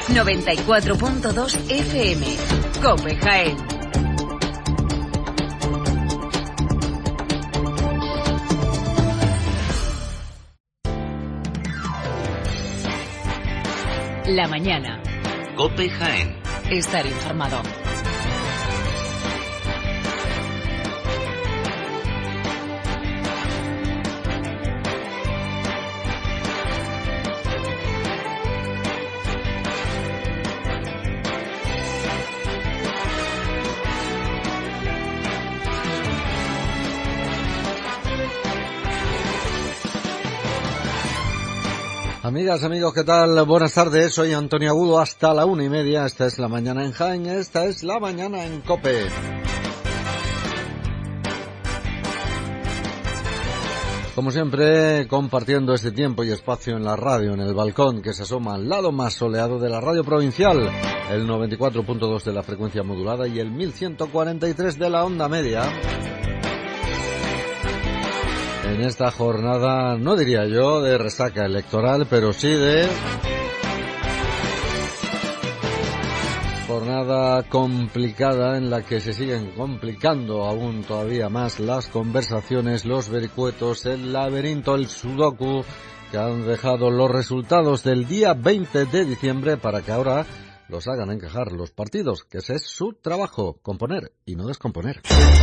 94.2 FM. COPE Jaén. La mañana. COPE Jaén. Estar informado. Amigas, amigos, ¿qué tal? Buenas tardes, soy Antonio Agudo, hasta la 1:30, esta es la mañana en Jaén, esta es la mañana en COPE. Como siempre, compartiendo este tiempo y espacio en la radio, en el balcón que se asoma al lado más soleado de la radio provincial, el 94.2 de la frecuencia modulada y el 1143 de la onda media. En esta jornada, no diría yo de resaca electoral, pero sí de jornada complicada en la que se siguen complicando aún todavía más las conversaciones, los vericuetos, el laberinto, el sudoku que han dejado los resultados del día 20 de diciembre para que ahora los hagan encajar los partidos, que ese es su trabajo, componer y no descomponer.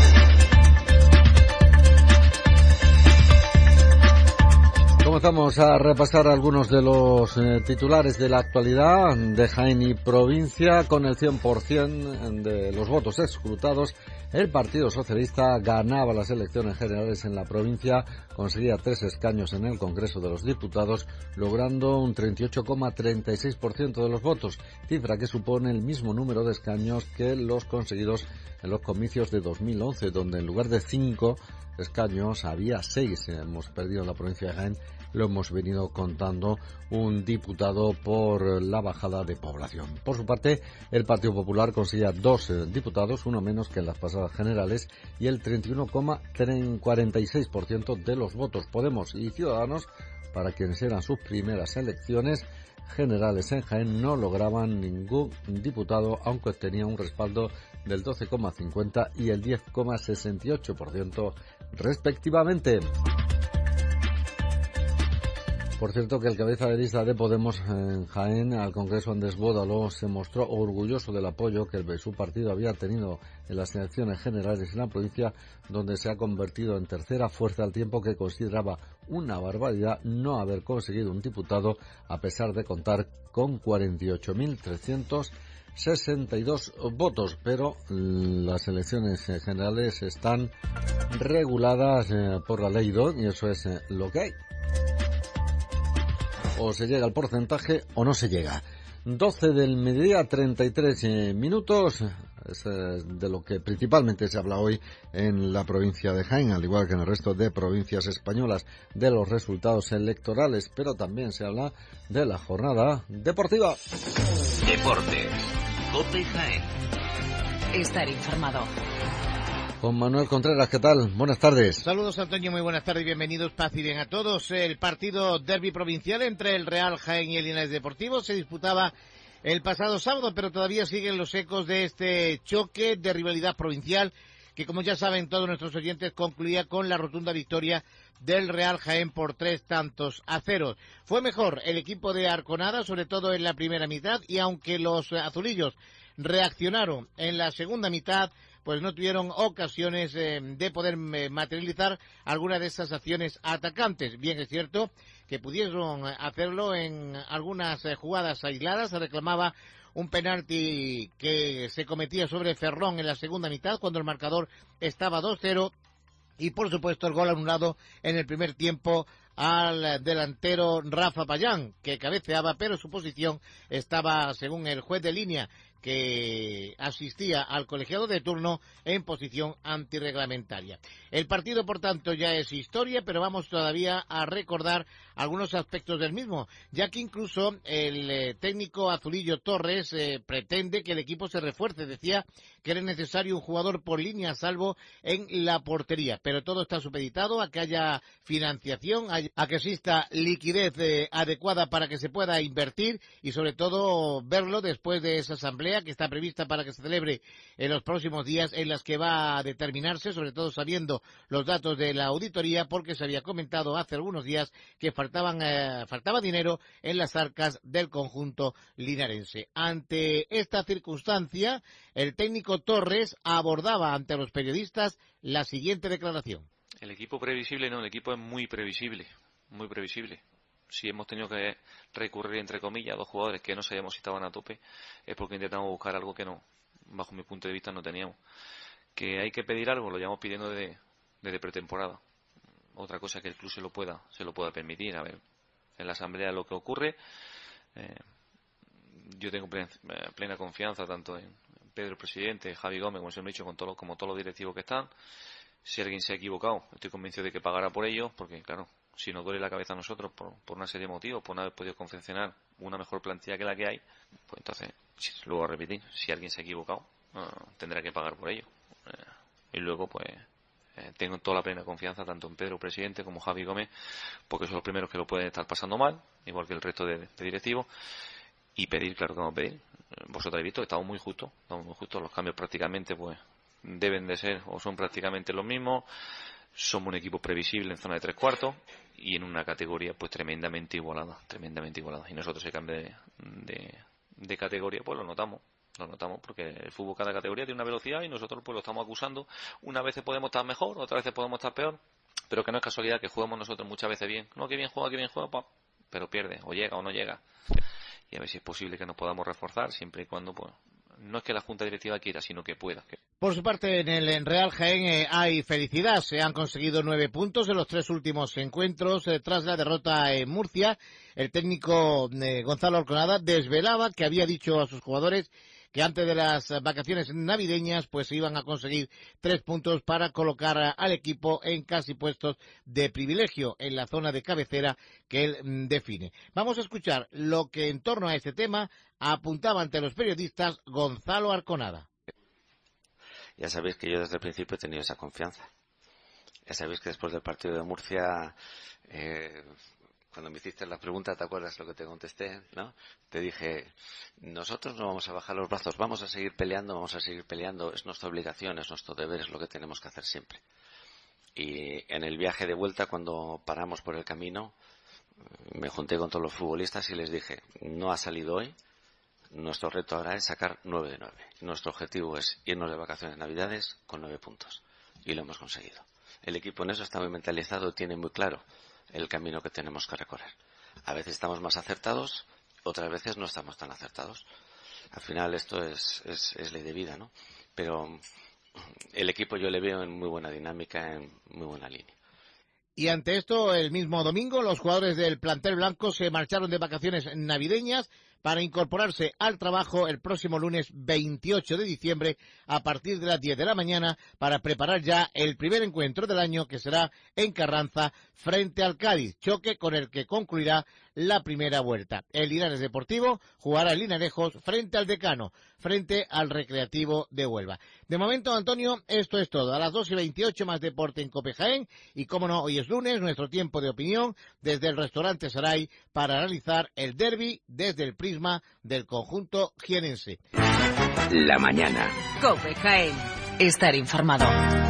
Comenzamos a repasar algunos de los titulares de la actualidad de Jaén y provincia. Con el 100% de los votos escrutados, el Partido Socialista ganaba las elecciones generales en la provincia, conseguía 3 escaños en el Congreso de los Diputados, logrando un 38,36% de los votos, cifra que supone el mismo número de escaños que los conseguidos en los comicios de 2011, donde en lugar de 5 escaños había 6. Hemos perdido en la provincia de Jaén, lo hemos venido contando, un diputado por la bajada de población. Por su parte, el Partido Popular conseguía 2 diputados, uno menos que en las pasadas generales, y el 31,46% de los votos. Podemos y Ciudadanos, para quienes eran sus primeras elecciones generales en Jaén, no lograban ningún diputado, aunque tenían un respaldo del 12,50 y el 10,68% respectivamente. Por cierto, que el cabeza de lista de Podemos en Jaén al Congreso, Andrés Bódalo, se mostró orgulloso del apoyo que su partido había tenido en las elecciones generales en la provincia, donde se ha convertido en tercera fuerza, al tiempo que consideraba una barbaridad no haber conseguido un diputado a pesar de contar con 48.362 votos, pero las elecciones generales están reguladas por la ley 2 y eso es lo que hay. O se llega al porcentaje o no se llega. 12 del mediodía, 33 minutos. Es de lo que principalmente se habla hoy en la provincia de Jaén, al igual que en el resto de provincias españolas, de los resultados electorales, pero también se habla de la jornada deportiva. Deportes. COPE Jaén. Estar informado. Con Manuel Contreras, ¿qué tal? Buenas tardes. Saludos, Antonio, muy buenas tardes y bienvenidos, paz y bien a todos. El partido derbi provincial entre el Real Jaén y el Linares Deportivo se disputaba el pasado sábado, pero todavía siguen los ecos de este choque de rivalidad provincial que, como ya saben todos nuestros oyentes, concluía con la rotunda victoria del Real Jaén por 3-0. Fue mejor el equipo de Arconada, sobre todo en la primera mitad, y aunque los azulillos reaccionaron en la segunda mitad, pues no tuvieron ocasiones de poder materializar alguna de esas acciones atacantes. Bien es cierto que pudieron hacerlo en algunas jugadas aisladas. Se reclamaba un penalti que se cometía sobre Ferrón en la segunda mitad, cuando el marcador estaba 2-0. Y por supuesto el gol anulado en el primer tiempo al delantero Rafa Payán, que cabeceaba, pero su posición estaba, según el juez de línea, que asistía al colegiado de turno en posición antirreglamentaria. El partido, por tanto, ya es historia, pero vamos todavía a recordar algunos aspectos del mismo, ya que incluso el técnico azulillo Torres pretende que el equipo se refuerce. Decía que era necesario un jugador por línea salvo en la portería, pero todo está supeditado a que haya financiación, a que exista liquidez adecuada para que se pueda invertir y sobre todo verlo después de esa asamblea que está prevista para que se celebre en los próximos días, en las que va a determinarse, sobre todo sabiendo los datos de la auditoría, porque se había comentado hace algunos días que faltaba dinero en las arcas del conjunto linarense. Ante esta circunstancia, el técnico Torres abordaba ante los periodistas la siguiente declaración. El equipo previsible no, el equipo es muy previsible, muy previsible. Si hemos tenido que recurrir, entre comillas, a dos jugadores que no sabíamos si estaban a tope, es porque intentamos buscar algo que no, bajo mi punto de vista, no teníamos. Que hay que pedir algo, lo llevamos pidiendo desde pretemporada. Otra cosa que el club se lo pueda permitir. A ver, en la asamblea lo que ocurre, yo tengo plena confianza tanto en Pedro, el presidente, Javi Gómez, como se lo he dicho, como todos los directivos que están. Si alguien se ha equivocado, estoy convencido de que pagará por ello, porque claro, si nos duele la cabeza a nosotros por una serie de motivos, por no haber podido confeccionar una mejor plantilla que la que hay, pues entonces, luego a repetir, si alguien se ha equivocado, tendrá que pagar por ello. Y luego, pues, tengo toda la plena confianza tanto en Pedro, presidente, como Javi Gómez, porque son los primeros que lo pueden estar pasando mal, igual que el resto de directivos, y pedir, claro que vamos a pedir. Vosotros habéis visto que estamos muy justos, los cambios prácticamente, pues, deben de ser o son prácticamente los mismos. Somos un equipo previsible en zona de 3/4 y en una categoría pues tremendamente igualada. Y nosotros ese cambio de categoría pues lo notamos porque el fútbol, cada categoría tiene una velocidad y nosotros pues lo estamos acusando. Unas veces podemos estar mejor, otras veces podemos estar peor, pero que no es casualidad que jugamos nosotros muchas veces bien. No, que bien juega, pero pierde, o llega o no llega. Y a ver si es posible que nos podamos reforzar, siempre y cuando pues no es que la Junta Directiva quiera, sino que pueda. Por su parte, en el Real Jaén hay felicidad. Se han conseguido 9 puntos en los 3 últimos encuentros. Tras la derrota en Murcia, el técnico Gonzalo Arconada desvelaba que había dicho a sus jugadores que antes de las vacaciones navideñas pues se iban a conseguir 3 puntos para colocar al equipo en casi puestos de privilegio en la zona de cabecera que él define. Vamos a escuchar lo que en torno a este tema apuntaba ante los periodistas Gonzalo Arconada. Ya sabéis que yo desde el principio he tenido esa confianza. Ya sabéis que después del partido de Murcia, cuando me hiciste la pregunta, ¿te acuerdas lo que te contesté? ¿No? Te dije, nosotros no vamos a bajar los brazos, vamos a seguir peleando, es nuestra obligación, es nuestro deber, es lo que tenemos que hacer siempre. Y en el viaje de vuelta, cuando paramos por el camino, me junté con todos los futbolistas y les dije, no ha salido hoy, nuestro reto ahora es sacar 9 de 9. Nuestro objetivo es irnos de vacaciones navidades con 9 puntos. Y lo hemos conseguido. El equipo en eso está muy mentalizado, tiene muy claro el camino que tenemos que recorrer. A veces estamos más acertados, otras veces no estamos tan acertados. Al final esto es ley de vida, ¿no? Pero el equipo yo le veo en muy buena dinámica, en muy buena línea. Y ante esto, el mismo domingo, los jugadores del plantel blanco se marcharon de vacaciones navideñas para incorporarse al trabajo el próximo lunes 28 de diciembre a partir de las 10 de la mañana para preparar ya el primer encuentro del año, que será en Carranza frente al Cádiz, choque con el que concluirá la primera vuelta. El Linares Deportivo jugará en Linarejos frente al Decano, frente al Recreativo de Huelva. De momento, Antonio, esto es todo. A las 2:28 más deporte en COPE Jaén y, como no, hoy es lunes, nuestro tiempo de opinión desde el restaurante Saray para analizar el derbi desde el prisma del conjunto jienense. La mañana. COPE Jaén. Estar informado.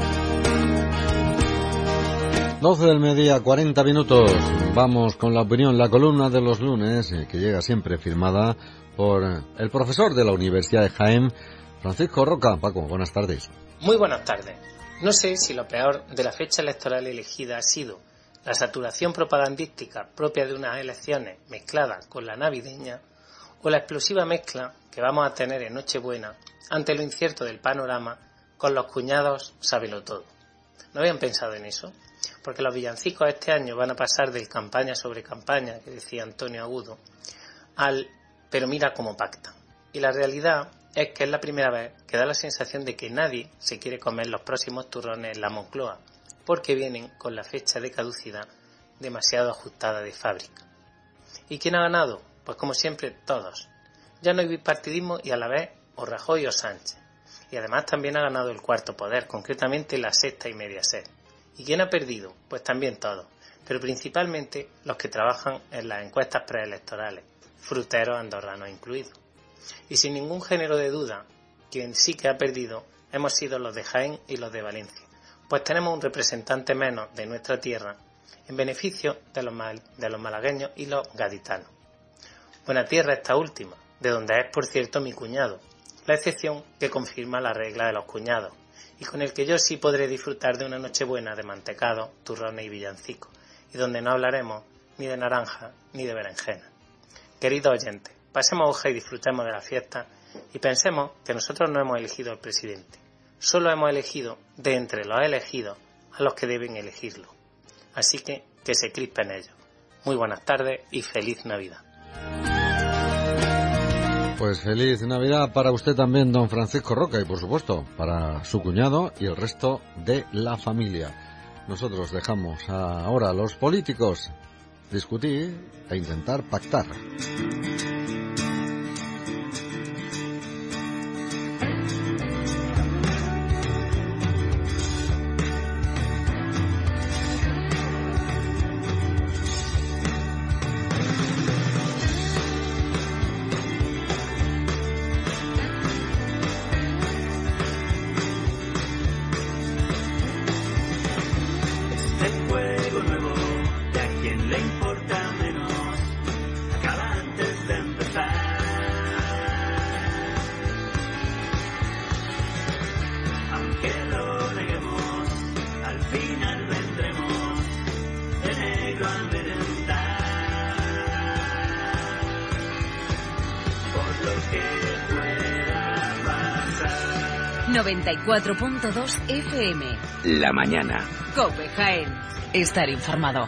12 del mediodía, 40 minutos. Vamos con la opinión, la columna de los lunes, que llega siempre firmada por el profesor de la Universidad de Jaén, Francisco Roca. Paco, buenas tardes. Muy buenas tardes. No sé si lo peor de la fecha electoral elegida ha sido la saturación propagandística propia de unas elecciones mezcladas con la navideña, o la explosiva mezcla que vamos a tener en Nochebuena ante lo incierto del panorama con los cuñados sábelo todo. ¿No habían pensado en eso? Porque los villancicos este año van a pasar del campaña sobre campaña, que decía Antonio Agudo, al pero mira cómo pactan. Y la realidad es que es la primera vez que da la sensación de que nadie se quiere comer los próximos turrones en la Moncloa, porque vienen con la fecha de caducidad demasiado ajustada de fábrica. ¿Y quién ha ganado? Pues como siempre, todos. Ya no hay bipartidismo y a la vez o Rajoy o Sánchez. Y además también ha ganado el cuarto poder, concretamente la Sexta y Mediaset. ¿Y quién ha perdido? Pues también todos, pero principalmente los que trabajan en las encuestas preelectorales, fruteros andorranos incluidos. Y sin ningún género de duda, quien sí que ha perdido hemos sido los de Jaén y los de Valencia, pues tenemos un representante menos de nuestra tierra en beneficio de los malagueños y los gaditanos. Buena tierra esta última, de donde es por cierto mi cuñado, la excepción que confirma la regla de los cuñados, y con el que yo sí podré disfrutar de una nochebuena de mantecado, turrones y villancicos, y donde no hablaremos ni de naranja ni de berenjena. Queridos oyentes, pasemos hoja y disfrutemos de la fiesta y pensemos que nosotros no hemos elegido al presidente, solo hemos elegido de entre los elegidos a los que deben elegirlo. Así que se crispen ellos. Muy buenas tardes y feliz Navidad. Pues feliz Navidad para usted también, don Francisco Roca, y por supuesto para su cuñado y el resto de la familia. Nosotros dejamos ahora a los políticos discutir e intentar pactar. ...94.2 FM... La mañana. COPE Jaén. Estar informado.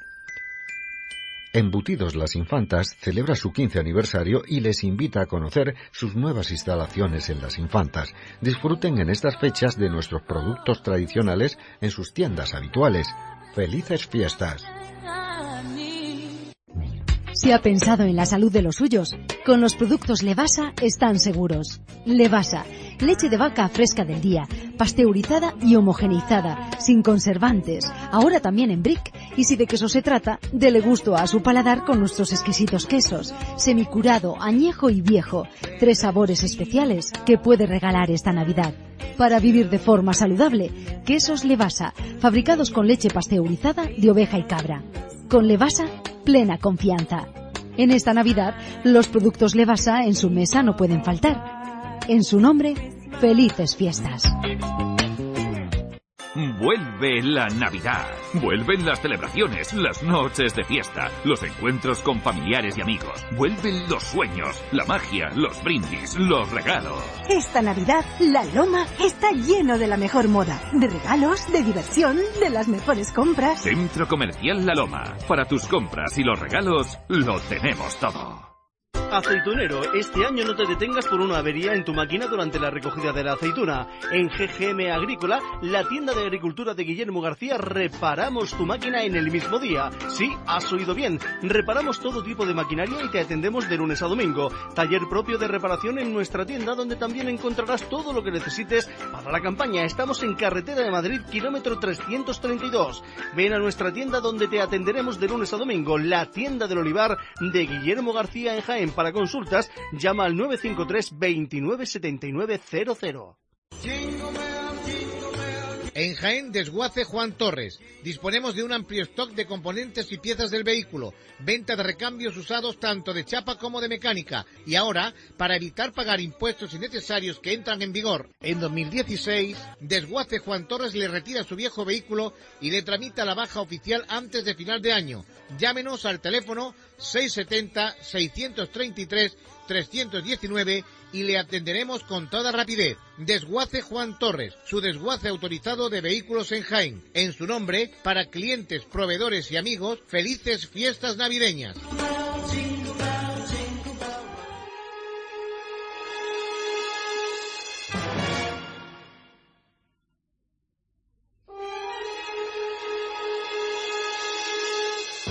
Embutidos Las Infantas celebra su 15 aniversario y les invita a conocer sus nuevas instalaciones en Las Infantas. Disfruten en estas fechas de nuestros productos tradicionales en sus tiendas habituales. ¡Felices fiestas! Si ha pensado en la salud de los suyos, con los productos Levasa están seguros. Levasa, leche de vaca fresca del día, pasteurizada y homogeneizada, sin conservantes, ahora también en brick, y si de queso se trata, dele gusto a su paladar con nuestros exquisitos quesos, semicurado, añejo y viejo, 3 sabores especiales que puede regalar esta Navidad. Para vivir de forma saludable, quesos Levasa, fabricados con leche pasteurizada de oveja y cabra. Con Levasa, plena confianza. En esta Navidad, los productos Levasa en su mesa no pueden faltar. En su nombre, felices fiestas. Vuelve la Navidad, vuelven las celebraciones, las noches de fiesta, los encuentros con familiares y amigos, vuelven los sueños, la magia, los brindis, los regalos. Esta Navidad, La Loma está lleno de la mejor moda, de regalos, de diversión, de las mejores compras. Centro Comercial La Loma, para tus compras y los regalos, lo tenemos todo. Aceitunero, este año no te detengas por una avería en tu máquina durante la recogida de la aceituna. En GGM Agrícola, la tienda de agricultura de Guillermo García, reparamos tu máquina en el mismo día. Sí, has oído bien. Reparamos todo tipo de maquinaria y te atendemos de lunes a domingo. Taller propio de reparación en nuestra tienda, donde también encontrarás todo lo que necesites para la campaña. Estamos en Carretera de Madrid, kilómetro 332. Ven a nuestra tienda donde te atenderemos de lunes a domingo. La tienda del olivar de Guillermo García en Jaén. Para consultas, llama al 953 29 79 00. En Jaén, Desguace Juan Torres. Disponemos de un amplio stock de componentes y piezas del vehículo. Venta de recambios usados tanto de chapa como de mecánica. Y ahora, para evitar pagar impuestos innecesarios que entran en vigor en 2016, Desguace Juan Torres le retira su viejo vehículo y le tramita la baja oficial antes de final de año. Llámenos al teléfono 670-633-319 y le atenderemos con toda rapidez. Desguace Juan Torres, su desguace autorizado de vehículos en Jaén. En su nombre, para clientes, proveedores y amigos, felices fiestas navideñas.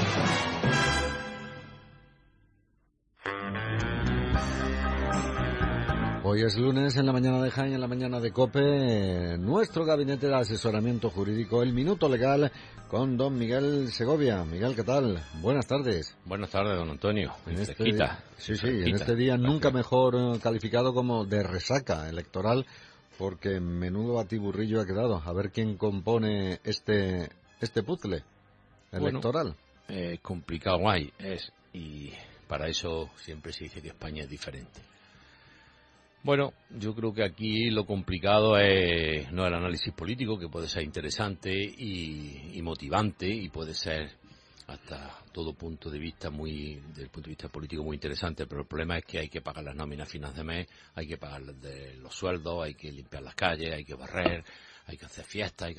Hoy es lunes, en la mañana de Jaén, en la mañana de COPE, nuestro gabinete de asesoramiento jurídico, el Minuto Legal, con don Miguel Segovia. Miguel, ¿qué tal? Buenas tardes. Buenas tardes, don Antonio. En este día nunca mejor calificado como de resaca electoral, porque menudo batiburrillo ha quedado. A ver quién compone este puzzle electoral. Complicado hay, y para eso siempre se dice que España es diferente. Bueno, yo creo que aquí lo complicado no es el análisis político, que puede ser interesante y motivante, y puede ser hasta todo punto de vista desde el punto de vista político muy interesante, pero el problema es que hay que pagar las nóminas a final de mes, hay que pagar los sueldos, hay que limpiar las calles, hay que barrer, hay que hacer fiestas,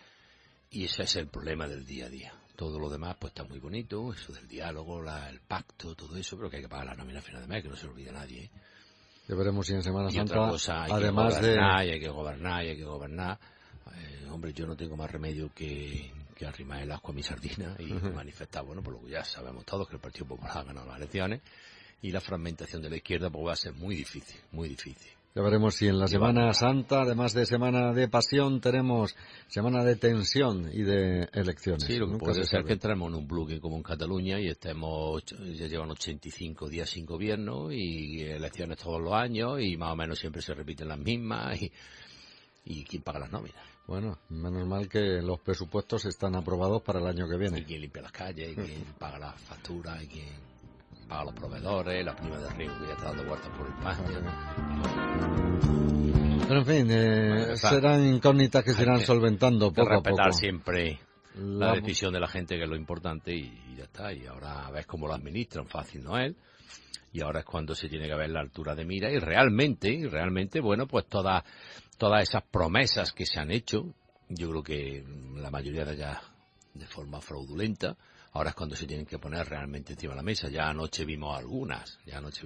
y ese es el problema del día a día. Todo lo demás pues está muy bonito, eso del diálogo, el pacto, todo eso, pero que hay que pagar las nóminas a final de mes, que no se lo olvide nadie, ¿eh? Ya veremos si en Semana Santa, otra cosa, además hay que gobernar. Hombre, yo no tengo más remedio que arrimar el asco a mi sardina y manifestar, bueno, por lo que ya sabemos todos, que el Partido Popular ha ganado las elecciones, y la fragmentación de la izquierda pues va a ser muy difícil, muy difícil. Ya veremos si en la Semana Santa, además de semana de pasión, tenemos semana de tensión y de elecciones. Sí, lo que puede ser que entremos en un bloque como en Cataluña y ya llevan 85 días sin gobierno y elecciones todos los años y más o menos siempre se repiten las mismas y ¿quién paga las nóminas? Bueno, menos mal que los presupuestos están aprobados para el año que viene. ¿Y quién limpia las calles? ¿Y quién paga las facturas? ¿Y quién paga los proveedores? La prima de riesgo que ya está dando vueltas por España. Pero en fin, serán incógnitas que se irán solventando poco a poco. Respetar siempre la decisión de la gente, que es lo importante, y ya está. Y ahora ves cómo lo administran, fácil no es. Y ahora es cuando se tiene que ver la altura de mira. Y realmente, bueno, pues todas esas promesas que se han hecho, yo creo que la mayoría de ellas de forma fraudulenta, ahora es cuando se tienen que poner realmente encima de la mesa. Ya anoche vimos algunas.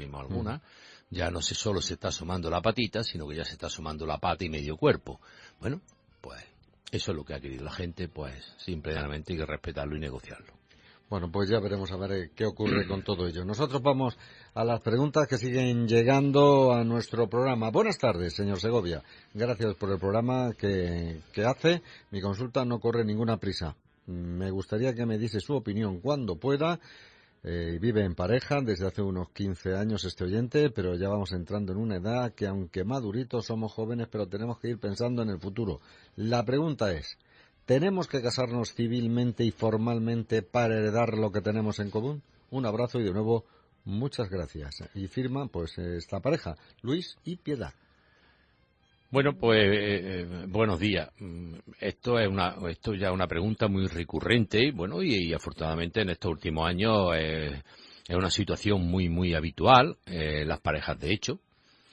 Ya no solo se está sumando la patita, sino que ya se está sumando la pata y medio cuerpo. Bueno, pues eso es lo que ha querido la gente, pues simplemente hay que respetarlo y negociarlo. Bueno, pues ya veremos a ver qué ocurre con todo ello. Nosotros vamos a las preguntas que siguen llegando a nuestro programa. Buenas tardes, señor Segovia. Gracias por el programa que hace. Mi consulta no corre ninguna prisa. Me gustaría que me diese su opinión cuando pueda. Vive en pareja desde hace unos 15 años este oyente, pero ya vamos entrando en una edad que, aunque maduritos, somos jóvenes, pero tenemos que ir pensando en el futuro. La pregunta es, ¿tenemos que casarnos civilmente y formalmente para heredar lo que tenemos en común? Un abrazo y de nuevo, muchas gracias. Y firma, pues, esta pareja, Luis y Piedad. Bueno, pues buenos días. Esto ya es una pregunta muy recurrente, y afortunadamente en estos últimos años es una situación muy muy habitual, las parejas de hecho.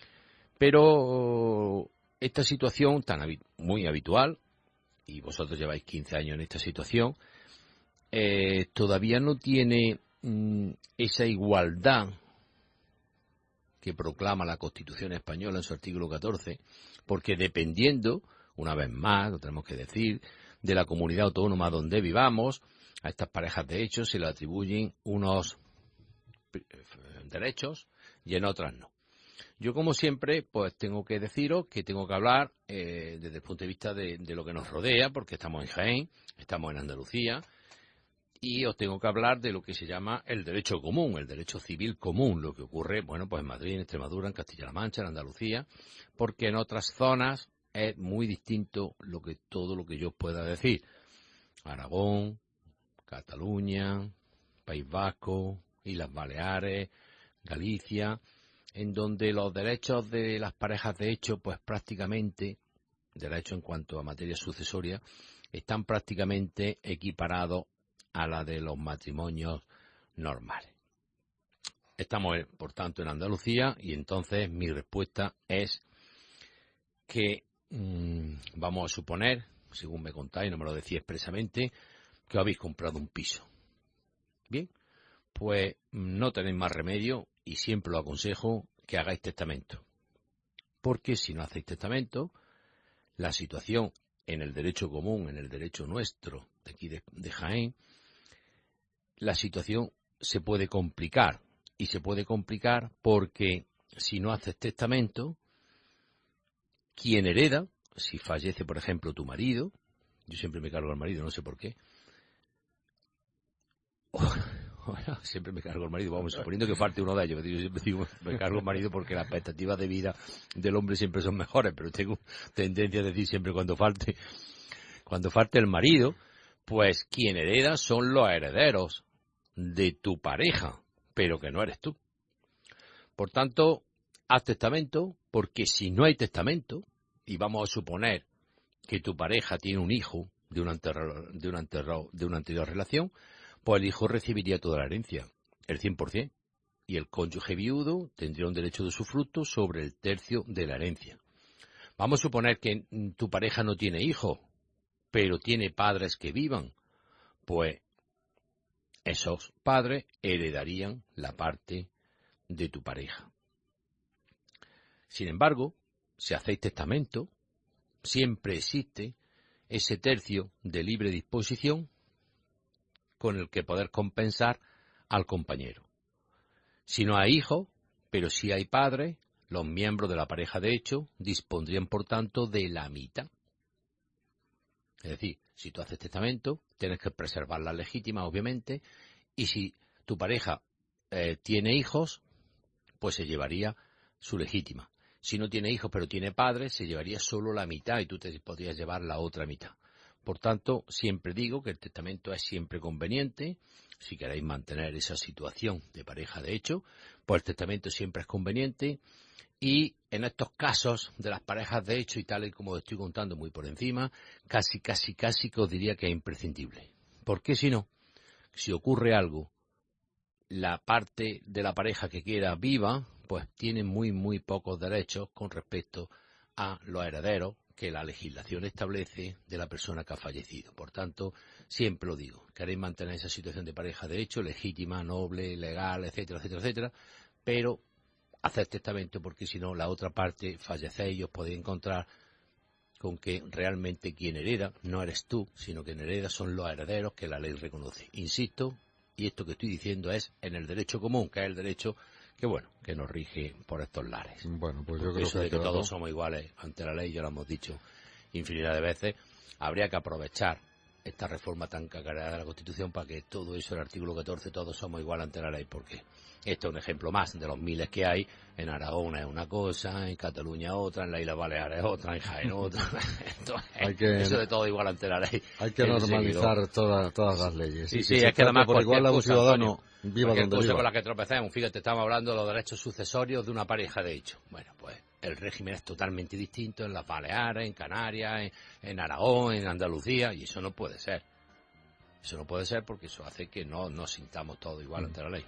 Pero esta situación muy habitual, y vosotros lleváis 15 años en esta situación, todavía no tiene esa igualdad que proclama la Constitución española en su artículo 14, porque dependiendo, una vez más, lo tenemos que decir, de la comunidad autónoma donde vivamos, a estas parejas de hecho se le atribuyen unos derechos y en otras no. Yo, como siempre, pues tengo que deciros que tengo que hablar desde el punto de vista de lo que nos rodea, porque estamos en Jaén, estamos en Andalucía, y os tengo que hablar de lo que se llama el derecho común, el derecho civil común, lo que ocurre, pues en Madrid, en Extremadura, en Castilla-La Mancha, en Andalucía, porque en otras zonas es muy distinto todo lo que yo pueda decir. Aragón, Cataluña, País Vasco, Islas Baleares, Galicia, en donde los derechos de las parejas de hecho, pues prácticamente, derechos en cuanto a materia sucesoria, están prácticamente equiparados a la de los matrimonios normales. Estamos, por tanto, en Andalucía, y entonces mi respuesta es que vamos a suponer, según me contáis, no me lo decía expresamente, que habéis comprado un piso. Bien, pues no tenéis más remedio, y siempre lo aconsejo, que hagáis testamento. Porque si no hacéis testamento, la situación en el derecho común, en el derecho nuestro, de aquí de Jaén, la situación se puede complicar. Y se puede complicar porque si no haces testamento, quien hereda, si fallece, por ejemplo, tu marido, yo siempre me cargo al marido, no sé por qué. Siempre me cargo al marido, vamos, suponiendo que falte uno de ellos. Yo siempre digo, me cargo al marido porque las expectativas de vida del hombre siempre son mejores, pero tengo tendencia a decir siempre cuando falte el marido, pues quien hereda son los herederos de tu pareja, pero que no eres tú. Por tanto, haz testamento, porque si no hay testamento, y vamos a suponer que tu pareja tiene un hijo de una anterior relación, pues el hijo recibiría toda la herencia, el 100%, y el cónyuge viudo tendría un derecho de usufructo sobre el tercio de la herencia. Vamos a suponer que tu pareja no tiene hijos, pero tiene padres que vivan, pues esos padres heredarían la parte de tu pareja. Sin embargo, si hacéis testamento, siempre existe ese tercio de libre disposición con el que poder compensar al compañero. Si no hay hijos, pero sí hay padres, los miembros de la pareja de hecho dispondrían, por tanto, de la mitad. Es decir, si tú haces testamento, tienes que preservar la legítima, obviamente, y si tu pareja tiene hijos, pues se llevaría su legítima. Si no tiene hijos, pero tiene padres, se llevaría solo la mitad y tú te podrías llevar la otra mitad. Por tanto, siempre digo que el testamento es siempre conveniente. Si queréis mantener esa situación de pareja de hecho, pues el testamento siempre es conveniente. Y en estos casos de las parejas de hecho y tal y como estoy contando muy por encima, casi que os diría que es imprescindible. Porque si no, si ocurre algo, la parte de la pareja que queda viva, pues tiene muy pocos derechos con respecto a los herederos que la legislación establece de la persona que ha fallecido. Por tanto, siempre lo digo, queréis mantener esa situación de pareja de hecho, legítima, noble, legal, etcétera, etcétera, etcétera, pero haced testamento porque si no, la otra parte fallecéis y os podéis encontrar con que realmente quien hereda no eres tú, sino que quien hereda son los herederos que la ley reconoce. Insisto, y esto que estoy diciendo es en el derecho común, que es el derecho que nos rige por estos lares. Bueno, pues yo porque creo eso de que todos somos iguales ante la ley, ya lo hemos dicho infinidad de veces, habría que aprovechar esta reforma tan cacareada de la Constitución para que todo eso, el artículo 14, todos somos iguales ante la ley, porque esto es un ejemplo más de los miles que hay. En Aragón es una cosa, en Cataluña otra, en la Isla Baleares otra, en Jaén otra. Eso de todo igual ante la ley. Hay que normalizar todas las leyes. Sí, es que además por igual a un ciudadano viva donde viva. Con la que tropecemos, fíjate, estamos hablando de los derechos sucesorios de una pareja de hecho. Bueno, pues el régimen es totalmente distinto en las Baleares, en Canarias, en Aragón, en Andalucía, y eso no puede ser. Eso no puede ser porque eso hace que no nos sintamos todos igual ante la ley.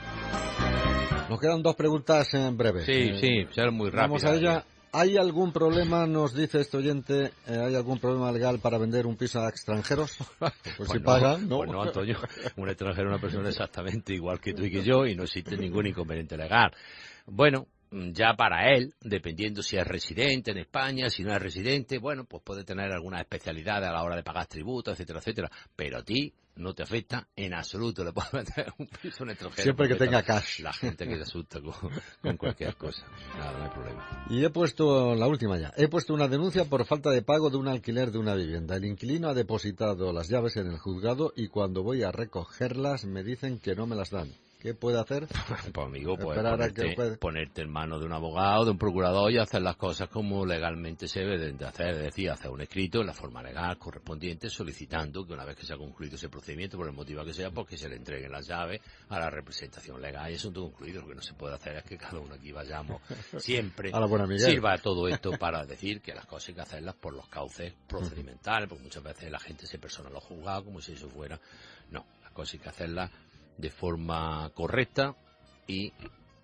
Nos quedan dos preguntas en breve. Sí, ser muy rápido. Vamos a ella. ¿Hay algún problema, nos dice este oyente, hay algún problema legal para vender un piso a extranjeros? Pues si pagan, ¿no? Pues no, Antonio, un extranjero es una persona exactamente igual que tú y que yo y no existe ningún inconveniente legal. Bueno, ya para él, dependiendo si es residente en España, si no es residente, bueno, pues puede tener algunas especialidades a la hora de pagar tributos, etcétera, etcétera, pero a ti no te afecta en absoluto, le puedes vender un piso a un extranjero. Siempre que tenga cash. La gente que se asusta con cualquier cosa, nada, no hay problema. Y he puesto una denuncia por falta de pago de un alquiler de una vivienda. El inquilino ha depositado las llaves en el juzgado y cuando voy a recogerlas me dicen que no me las dan. ¿Qué puede hacer? Pues amigo, ponerte en manos de un abogado, de un procurador y hacer las cosas como legalmente se deben de hacer. Es decir, hacer un escrito en la forma legal correspondiente solicitando que una vez que se ha concluido ese procedimiento, por el motivo que sea, pues que se le entreguen las llaves a la representación legal. Y eso es todo concluido. Lo que no se puede hacer es que cada uno aquí vayamos siempre. Sirva todo esto para decir que las cosas hay que hacerlas por los cauces procedimentales, porque muchas veces la gente se persona a los juzgados como si eso fuera. No, las cosas hay que hacerlas de forma correcta y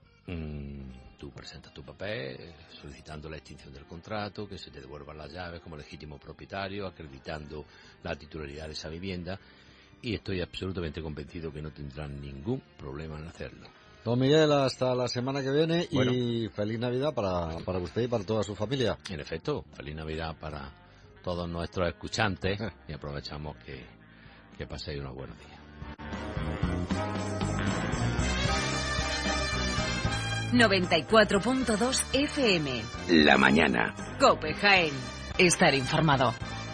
tú presentas tu papel solicitando la extinción del contrato, que se te devuelvan las llaves como legítimo propietario, acreditando la titularidad de esa vivienda, y estoy absolutamente convencido que no tendrán ningún problema en hacerlo. Don Miguel, hasta la semana que viene y feliz Navidad para usted y para toda su familia. En efecto, feliz Navidad para todos nuestros escuchantes y aprovechamos que paséis unos buenos días. 94.2 FM. La mañana. COPE Jaén. Estar informado.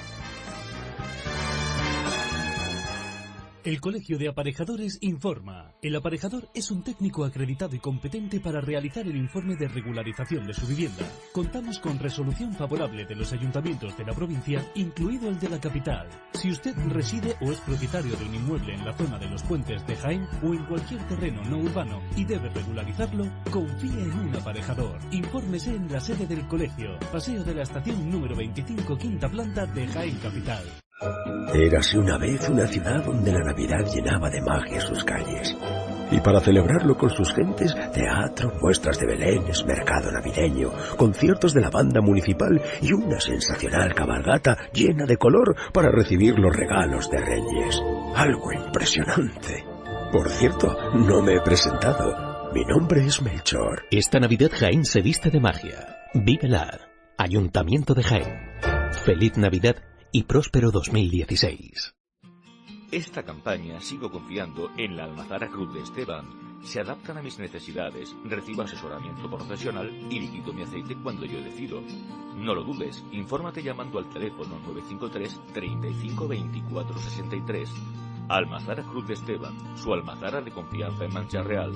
El Colegio de Aparejadores informa. El aparejador es un técnico acreditado y competente para realizar el informe de regularización de su vivienda. Contamos con resolución favorable de los ayuntamientos de la provincia, incluido el de la capital. Si usted reside o es propietario de un inmueble en la zona de los puentes de Jaén o en cualquier terreno no urbano y debe regularizarlo, confíe en un aparejador. Infórmese en la sede del colegio, Paseo de la Estación número 25, quinta planta de Jaén Capital. Érase una vez una ciudad donde la Navidad llenaba de magia sus calles. Y para celebrarlo con sus gentes, teatro, muestras de belenes, mercado navideño, conciertos de la banda municipal y una sensacional cabalgata llena de color para recibir los regalos de Reyes. Algo impresionante. Por cierto, no me he presentado. Mi nombre es Melchor. Esta Navidad Jaén se viste de magia. Vívela. Ayuntamiento de Jaén. Feliz Navidad y próspero 2016. Esta campaña sigo confiando en la Almazara Cruz de Esteban. Se adaptan a mis necesidades, recibo asesoramiento profesional y liquido mi aceite cuando yo decido. No lo dudes, infórmate llamando al teléfono 953 35 24 63. Almazara Cruz de Esteban, su almazara de confianza en Mancha Real.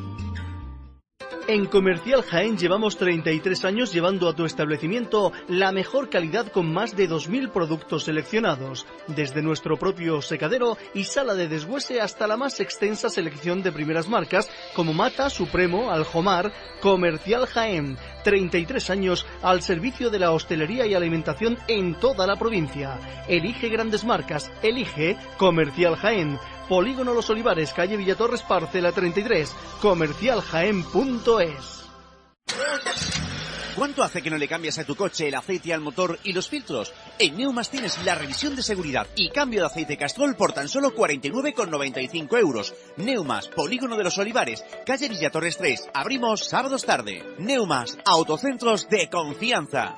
En Comercial Jaén llevamos 33 años llevando a tu establecimiento la mejor calidad con más de 2.000 productos seleccionados, desde nuestro propio secadero y sala de deshuese hasta la más extensa selección de primeras marcas como Mata, Supremo, Aljomar. Comercial Jaén, 33 años al servicio de la hostelería y alimentación en toda la provincia. Elige grandes marcas, elige Comercial Jaén. Polígono Los Olivares, calle Villatorres, parcela 33, comercialjaén.es. ¿Cuánto hace que no le cambias a tu coche el aceite al motor y los filtros? En Neumas tienes la revisión de seguridad y cambio de aceite Castrol por tan solo 49,95 €. Neumas, Polígono de Los Olivares, calle Villatorres 3. Abrimos sábados tarde. Neumas, autocentros de confianza.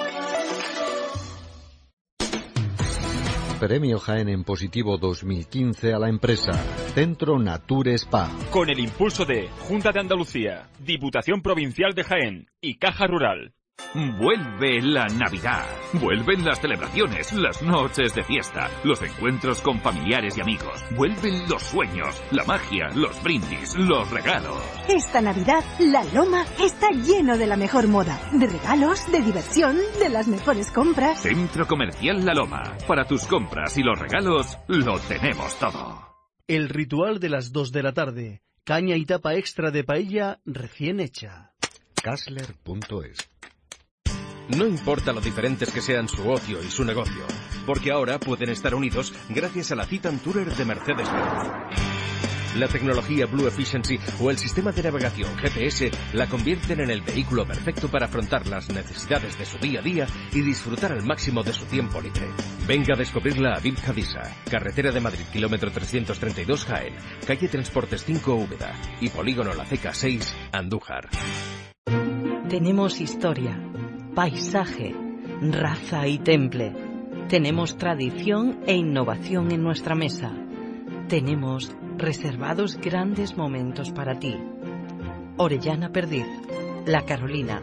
Premio Jaén en positivo 2015 a la empresa Centro Nature Spa. Con el impulso de Junta de Andalucía, Diputación Provincial de Jaén y Caja Rural. Vuelve la Navidad, vuelven las celebraciones, las noches de fiesta, los encuentros con familiares y amigos, vuelven los sueños, la magia, los brindis, los regalos. Esta Navidad, La Loma está lleno de la mejor moda, de regalos, de diversión, de las mejores compras. Centro Comercial La Loma, para tus compras y los regalos, lo tenemos todo. El ritual de las 2 de la tarde, caña y tapa extra de paella recién hecha. Kassler.es. No importa lo diferentes que sean su ocio y su negocio, porque ahora pueden estar unidos gracias a la Citan Tourer de Mercedes-Benz. La tecnología Blue Efficiency o el sistema de navegación GPS la convierten en el vehículo perfecto para afrontar las necesidades de su día a día y disfrutar al máximo de su tiempo libre. Venga a descubrirla a Vip Cadisa, carretera de Madrid, kilómetro 332 Jaén, calle Transportes 5 Úbeda y Polígono La Ceca 6, Andújar. Tenemos historia, paisaje, raza y temple. Tenemos tradición e innovación en nuestra mesa. Tenemos reservados grandes momentos para ti. Orellana Perdiz, La Carolina,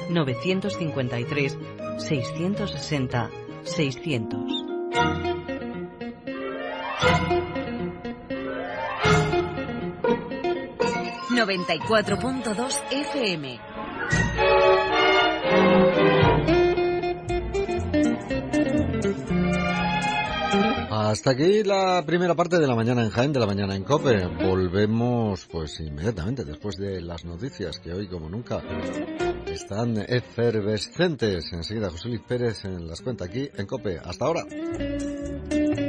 953 660 600. ...94.2 FM. Hasta aquí la primera parte de la mañana en Jaén, de la mañana en COPE. Volvemos pues inmediatamente después de las noticias que hoy como nunca están efervescentes. Enseguida José Luis Pérez las cuenta aquí en COPE. Hasta ahora.